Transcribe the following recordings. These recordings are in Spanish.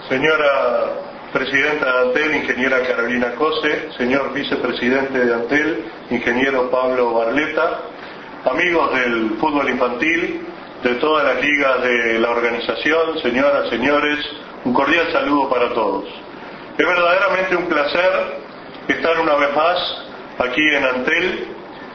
Señora Presidenta de Antel, ingeniera Carolina Cose, señor Vicepresidente de Antel, ingeniero Pablo Barleta, amigos del fútbol infantil, de todas las ligas de la organización, señoras, señores, un cordial saludo para todos. Es verdaderamente un placer estar una vez más aquí en Antel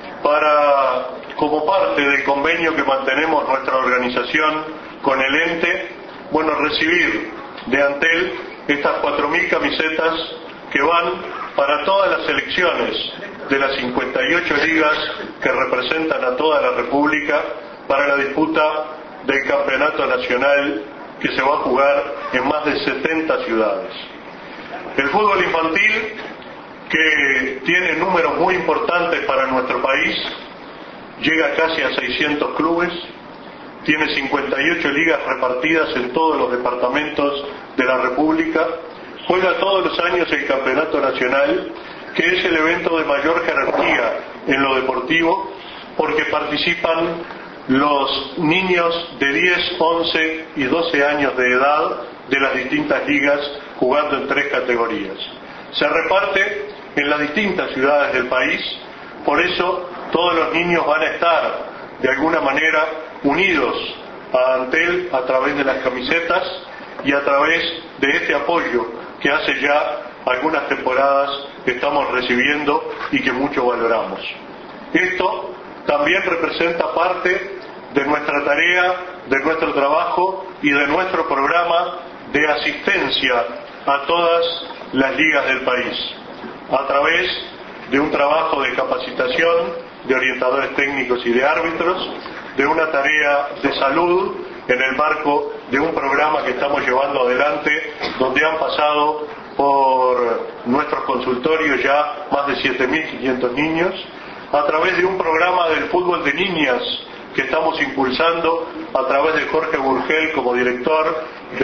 como parte del convenio que mantenemos nuestra organización con el ente, recibir de Antel estas 4.000 camisetas que van para todas las selecciones de las 58 ligas que representan a toda la República para la disputa del campeonato nacional que se va a jugar en más de 70 ciudades. El fútbol infantil, que tiene números muy importantes para nuestro país, llega casi a 600 clubes, tiene 58 ligas repartidas en todos los departamentos de la República, juega todos los años el Campeonato Nacional, que es el evento de mayor jerarquía en lo deportivo, porque participan los niños de 10, 11 y 12 años de edad de las distintas ligas, jugando en 3 categorías. Se reparte en las distintas ciudades del país, por eso todos los niños van a estar de alguna manera unidos a Antel a través de las camisetas y a través de este apoyo que hace ya algunas temporadas estamos recibiendo y que mucho valoramos. Esto también representa parte de nuestra tarea, de nuestro trabajo y de nuestro programa de asistencia a todas las ligas del país, a través de un trabajo de capacitación de orientadores técnicos y de árbitros, de una tarea de salud en el marco de un programa que estamos llevando adelante, donde han pasado por nuestros consultorios ya más de 7.500 niños, a través de un programa del fútbol de niñas que estamos impulsando a través de Jorge Burgel como director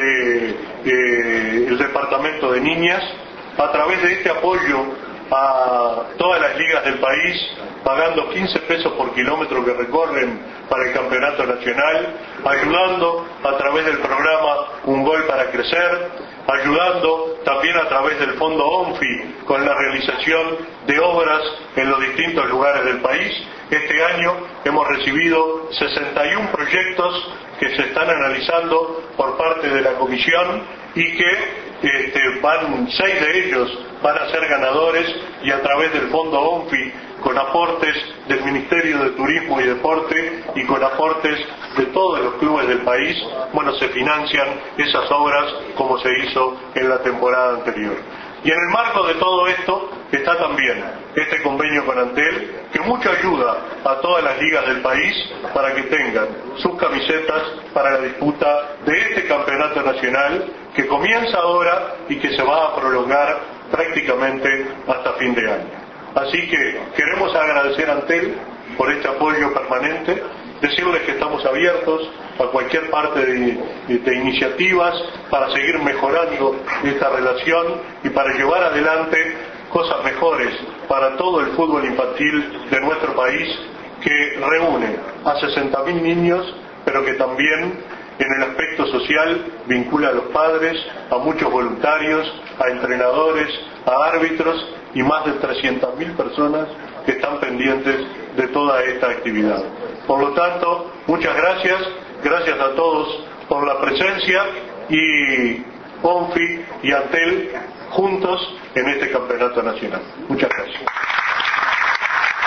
del Departamento de Niñas, a través de este apoyo a todas las ligas del país, pagando 15 pesos por kilómetro que recorren para el campeonato nacional, ayudando a través del programa Un Gol para Crecer, ayudando también a través del Fondo ONFI con la realización de obras en los distintos lugares del país. Este año hemos recibido 61 proyectos que se están analizando por parte de la comisión y que 6 de ellos van a ser ganadores, y a través del Fondo ONFI, con aportes del Ministerio de Turismo y Deporte y con aportes de todos los clubes del país, se financian esas obras como se hizo en la temporada anterior. Y en el marco de todo esto está también este convenio con Antel, que mucho ayuda a todas las ligas del país para que tengan sus camisetas para la disputa de este campeonato nacional que comienza ahora y que se va a prolongar prácticamente hasta fin de año. Así que queremos agradecer a Antel por este apoyo permanente, decirles que estamos abiertos a cualquier parte de iniciativas para seguir mejorando esta relación y para llevar adelante cosas mejores para todo el fútbol infantil de nuestro país, que reúne a 60.000 niños, pero que también en el aspecto social vincula a los padres, a muchos voluntarios, a entrenadores, a árbitros y más de 300.000 personas que están pendientes de toda esta actividad. Por lo tanto, muchas gracias a todos por la presencia, y ONFI y Antel juntos en este campeonato nacional. Muchas gracias.